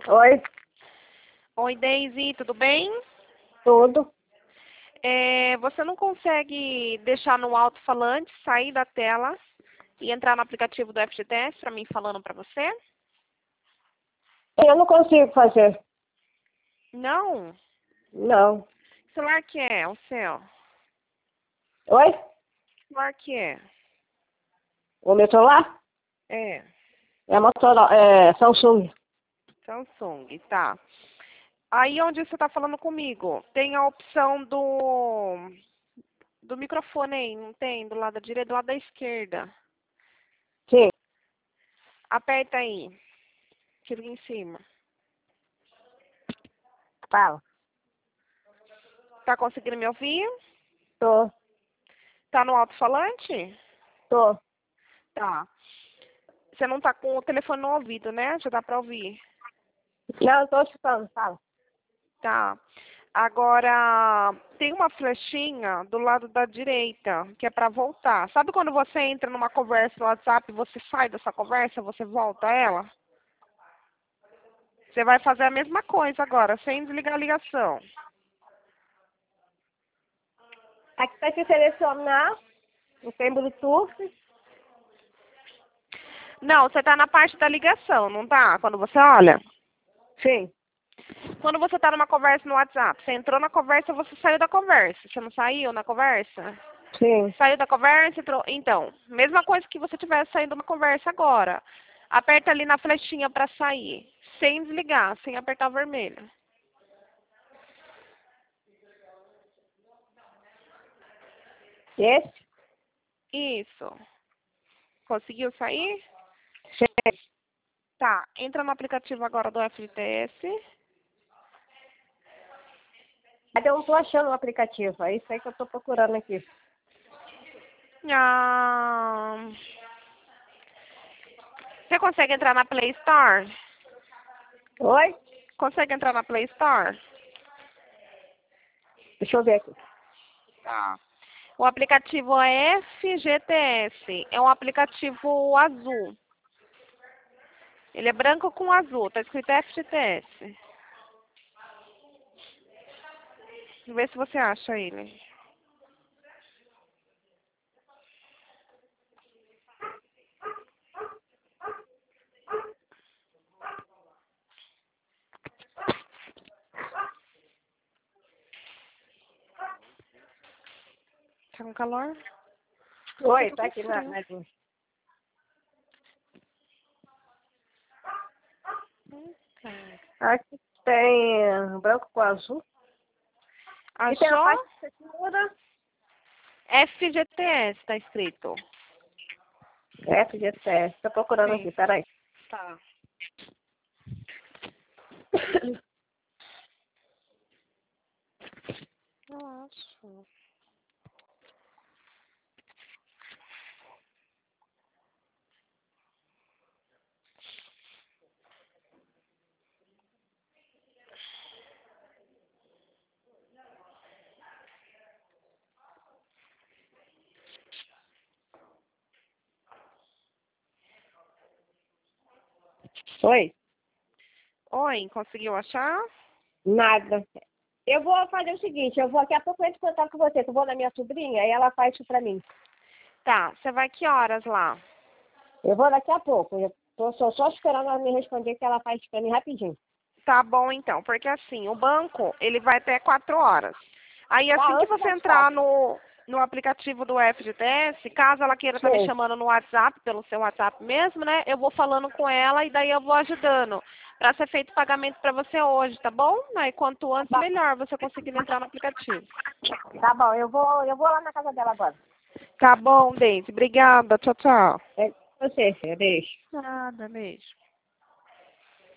Oi, Oi, Daisy, tudo bem? tudo. Você não consegue deixar no alto-falante, sair da tela e entrar no aplicativo do FGTS para mim falando para você? Eu não consigo fazer. Não? Não. Que celular que é o seu? Oi? Que celular que é? O meu celular? É, É Motorola, é Samsung. Samsung, tá. Aí onde você está falando comigo, tem a opção do microfone aí, não tem? Do lado da direita, do lado da esquerda. Sim. Aperta aí, clica em cima. Fala. Tá conseguindo me ouvir? Tô, Tá no alto-falante? tô. Tá. Você não tá com o telefone no ouvido, né? Já dá pra ouvir. Não, tô escutando, fala. Tá. Agora, tem uma flechinha do lado da direita, que é pra voltar. Sabe quando você entra numa conversa no WhatsApp e você sai dessa conversa, você volta ela? Você vai fazer a mesma coisa agora, sem desligar a ligação. Aqui vai se selecionar, não tem Bluetooth. Não, você tá na parte da ligação, não tá? Quando você olha. Sim, Quando você tá numa conversa no WhatsApp, você entrou na conversa, você saiu da conversa. Você não saiu na conversa? sim. Saiu da conversa, entrou. Então, mesma coisa que você tivesse saindo de uma conversa agora. Aperta ali na flechinha para sair, sem desligar, sem apertar o vermelho. Esse? Isso. Conseguiu sair? Sim. Tá. Entra no aplicativo agora do FGTS. Mas eu não tô achando o aplicativo. É isso aí que eu tô procurando aqui. Ah, você consegue entrar na Play Store? Oi? Consegue entrar na Play Store? Deixa eu ver aqui. Tá. O aplicativo é FGTS. É um aplicativo azul. Ele é branco com azul. Tá escrito FGTS. Vê se você acha ele. Tá com calor? Eu Oi, tô tá com aqui na frio. linha. Tá. Aqui tem branco com azul. E tem a Achou? parte de segura. FGTS tá escrito. FGTS. Tô procurando Sim. aqui, peraí. Tá. Nossa. Oi? Oi, conseguiu achar? Nada. Eu vou fazer o seguinte, daqui a pouco eu entro em contato com você, que eu vou na minha sobrinha e ela faz isso pra mim. Tá. Você vai que horas lá? Eu vou daqui a pouco. Eu tô só esperando ela me responder que ela faz isso pra mim rapidinho. Tá bom então, porque assim, o banco, ele vai até 4 horas. Aí Tá, assim que antes você das entrar 4. no aplicativo do FGTS, caso ela queira estar me Sim. chamando no WhatsApp, pelo seu WhatsApp mesmo, né? Eu vou falando com ela e daí eu vou ajudando para ser feito o pagamento para você hoje, tá bom? Aí quanto antes, Tá, melhor você conseguir entrar no aplicativo. tá bom, eu vou lá na casa dela agora. Tá bom, Deise. Obrigada. Tchau, tchau. É você, filha, beijo. Nada, beijo.